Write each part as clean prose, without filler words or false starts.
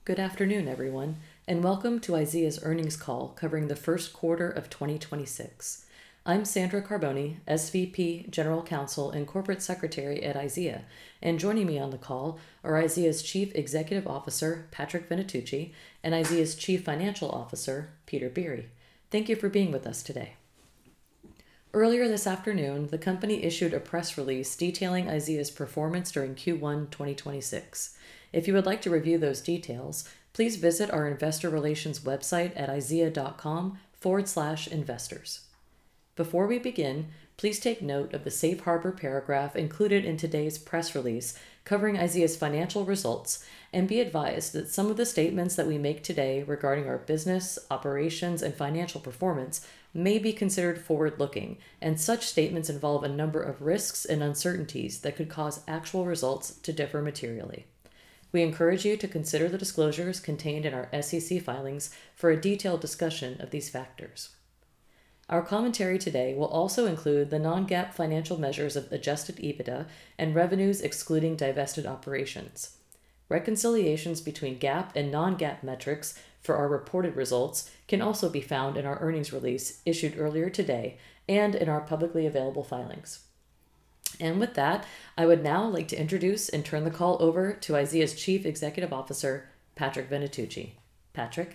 Good afternoon, everyone, and welcome to IZEA's earnings call covering the first quarter of 2026. I'm Sandra Carboni, SVP, General Counsel, and Corporate Secretary at IZEA, and joining me on the call are IZEA's Chief Executive Officer, Patrick Venetucci, and IZEA's Chief Financial Officer, Peter Beery. Thank you for being with us today. Earlier this afternoon, the company issued a press release detailing IZEA's performance during Q1 2026. If you would like to review those details, please visit our investor relations website at izea.com/investors. Before we begin, please take note of the safe harbor paragraph included in today's press release covering IZEA's financial results, and be advised that some of the statements that we make today regarding our business, operations, and financial performance may be considered forward-looking, and such statements involve a number of risks and uncertainties that could cause actual results to differ materially. We encourage you to consider the disclosures contained in our SEC filings for a detailed discussion of these factors. Our commentary today will also include the non-GAAP financial measures of adjusted EBITDA and revenues excluding divested operations. Reconciliations between GAAP and non-GAAP metrics for our reported results can also be found in our earnings release issued earlier today and in our publicly available filings. And with that, I would now like to introduce and turn the call over to IZEA's Chief Executive Officer, Patrick Venetucci. Patrick?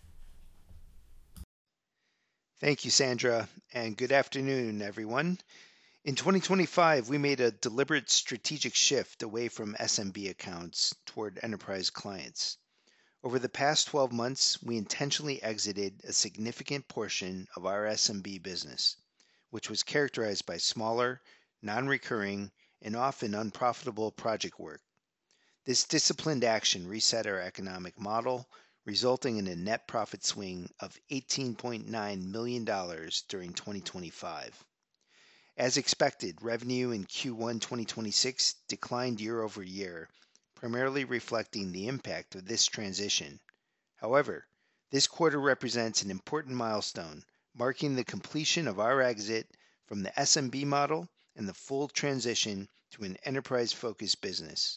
Thank you, Sandra, and good afternoon, everyone. In 2025, we made a deliberate strategic shift away from SMB accounts toward enterprise clients. Over the past 12 months, we intentionally exited a significant portion of our SMB business, which was characterized by smaller, non-recurring, and often unprofitable project work. This disciplined action reset our economic model, resulting in a net profit swing of $18.9 million during 2025. As expected, revenue in Q1 2026 declined year over year, primarily reflecting the impact of this transition. However, this quarter represents an important milestone, marking the completion of our exit from the SMB model and the full transition to an enterprise-focused business.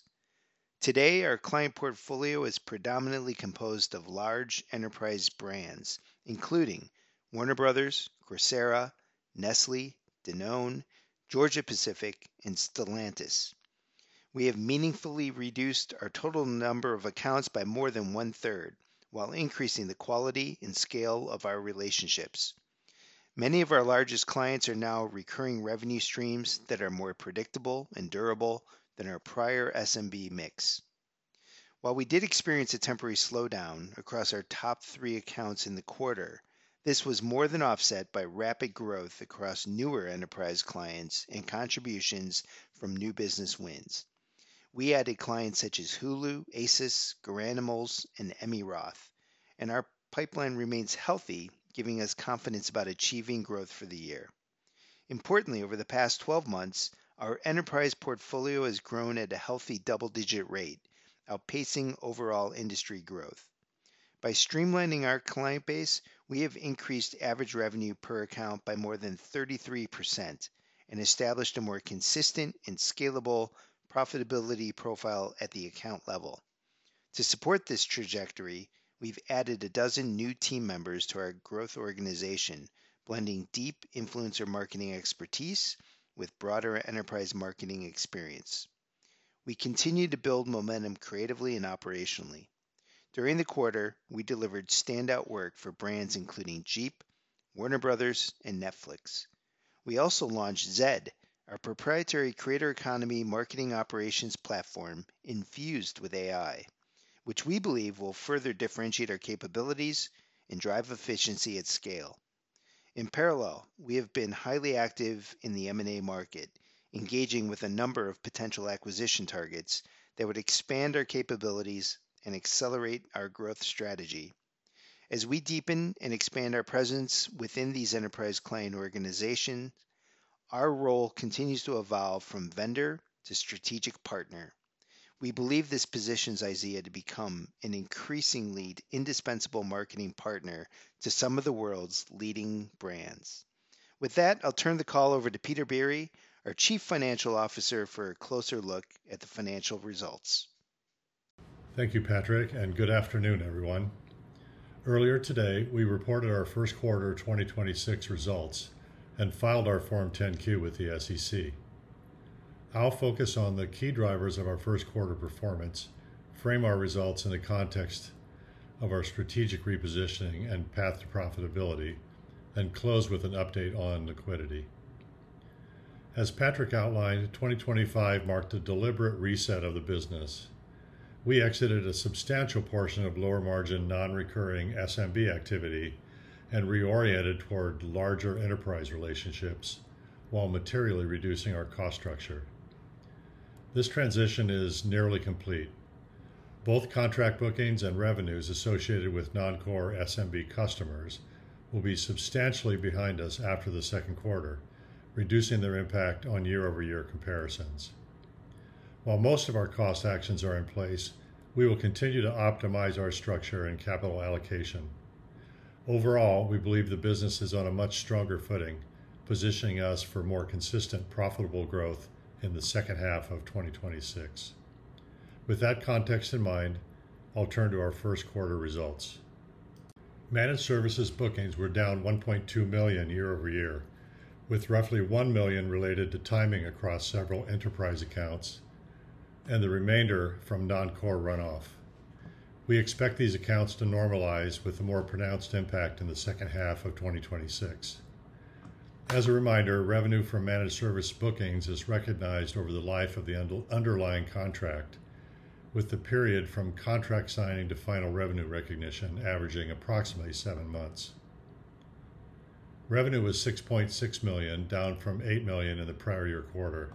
Today, our client portfolio is predominantly composed of large enterprise brands, including Warner Brothers, Coursera, Nestle, Danone, Georgia-Pacific, and Stellantis. We have meaningfully reduced our total number of accounts by more than one-third, while increasing the quality and scale of our relationships. Many of our largest clients are now recurring revenue streams that are more predictable and durable than our prior SMB mix. While we did experience a temporary slowdown across our top 3 accounts in the quarter, this was more than offset by rapid growth across newer enterprise clients and contributions from new business wins. We added clients such as Hulu, Asus, Garanimals, and Emmy Roth, and our pipeline remains healthy, giving us confidence about achieving growth for the year. Importantly, over the past 12 months, our enterprise portfolio has grown at a healthy double-digit rate, outpacing overall industry growth. By streamlining our client base, we have increased average revenue per account by more than 33% and established a more consistent and scalable profitability profile at the account level. To support this trajectory, we've added a dozen new team members to our growth organization, blending deep influencer marketing expertise with broader enterprise marketing experience. We continue to build momentum creatively and operationally. During the quarter, we delivered standout work for brands including Jeep, Warner Brothers, and Netflix. We also launched Zed, our proprietary creator economy marketing operations platform infused with AI, which we believe will further differentiate our capabilities and drive efficiency at scale. In parallel, we have been highly active in the M&A market, engaging with a number of potential acquisition targets that would expand our capabilities and accelerate our growth strategy. As we deepen and expand our presence within these enterprise client organizations, our role continues to evolve from vendor to strategic partner. We believe this positions IZEA to become an increasingly indispensable marketing partner to some of the world's leading brands. With that, I'll turn the call over to Peter Beery, our Chief Financial Officer, for a closer look at the financial results. Thank you, Patrick, and good afternoon, everyone. Earlier today, we reported our first quarter 2026 results and filed our Form 10-Q with the SEC. I'll focus on the key drivers of our first quarter performance, frame our results in the context of our strategic repositioning and path to profitability, and close with an update on liquidity. As Patrick outlined, 2025 marked a deliberate reset of the business. We exited a substantial portion of lower margin non-recurring SMB activity and reoriented toward larger enterprise relationships while materially reducing our cost structure. This transition is nearly complete. Both contract bookings and revenues associated with non-core SMB customers will be substantially behind us after the second quarter, reducing their impact on year-over-year comparisons. While most of our cost actions are in place, we will continue to optimize our structure and capital allocation. Overall, we believe the business is on a much stronger footing, positioning us for more consistent, profitable growth in the second half of 2026. With that context in mind, I'll turn to our first quarter results. Managed services bookings were down $1.2 million year-over-year, with roughly $1 million related to timing across several enterprise accounts and the remainder from non-core runoff. We expect these accounts to normalize with a more pronounced impact in the second half of 2026. As a reminder, revenue from managed service bookings is recognized over the life of the underlying contract, with the period from contract signing to final revenue recognition averaging approximately 7 months. Revenue was $6.6 million, down from $8 million in the prior year quarter.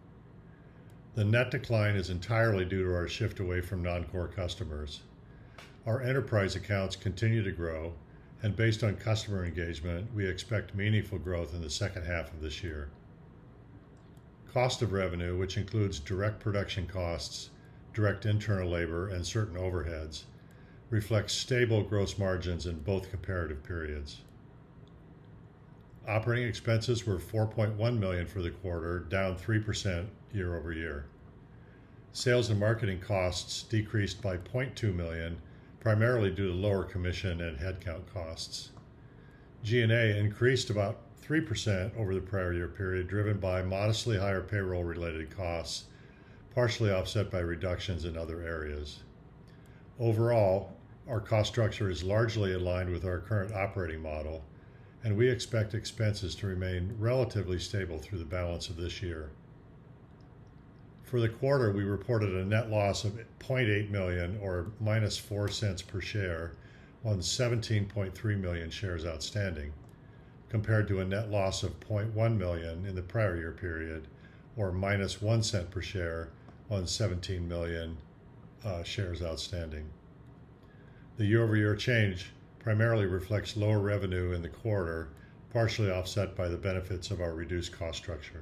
The net decline is entirely due to our shift away from non-core customers. Our enterprise accounts continue to grow, and based on customer engagement, we expect meaningful growth in the second half of this year. Cost of revenue, which includes direct production costs, direct internal labor, and certain overheads, reflects stable gross margins in both comparative periods. Operating expenses were $4.1 million for the quarter, down 3% year over year. Sales and marketing costs decreased by $0.2 million, primarily due to lower commission and headcount costs. G&A increased about 3% over the prior year period, driven by modestly higher payroll-related costs, partially offset by reductions in other areas. Overall, our cost structure is largely aligned with our current operating model, and we expect expenses to remain relatively stable through the balance of this year. For the quarter, we reported a net loss of $0.8 million, or minus 4 cents per share, on 17.3 million shares outstanding, compared to a net loss of $0.1 million in the prior year period, or minus 1 cent per share on 17 million shares outstanding. The year-over-year change primarily reflects lower revenue in the quarter, partially offset by the benefits of our reduced cost structure.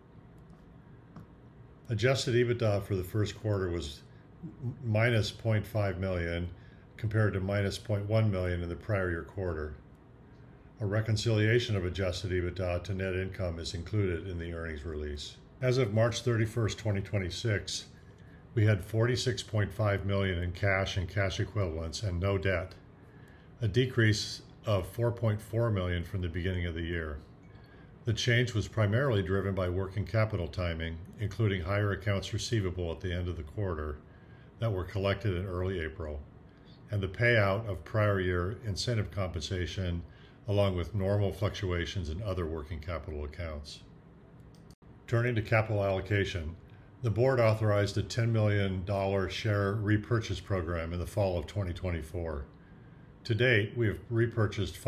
Adjusted EBITDA for the first quarter was minus $0.5 million compared to minus $0.1 million in the prior year quarter. A reconciliation of adjusted EBITDA to net income is included in the earnings release. As of March 31st, 2026, we had $46.5 million in cash and cash equivalents and no debt, a decrease of $4.4 million from the beginning of the year. The change was primarily driven by working capital timing, including higher accounts receivable at the end of the quarter that were collected in early April, and the payout of prior year incentive compensation, along with normal fluctuations in other working capital accounts. Turning to capital allocation, the board authorized a $10 million share repurchase program in the fall of 2024. To date, we have repurchased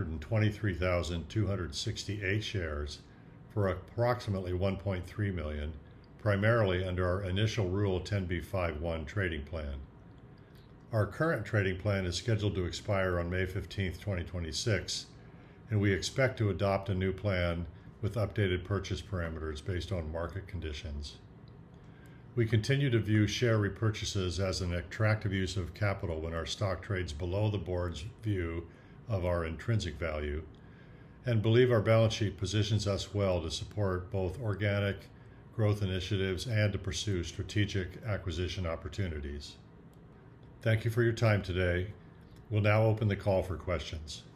523,268 shares for approximately $1.3 million, primarily under our initial Rule 10b5-1 trading plan. Our current trading plan is scheduled to expire on May 15, 2026, and we expect to adopt a new plan with updated purchase parameters based on market conditions. We continue to view share repurchases as an attractive use of capital when our stock trades below the board's view of our intrinsic value, and believe our balance sheet positions us well to support both organic growth initiatives and to pursue strategic acquisition opportunities. Thank you for your time today. We'll now open the call for questions.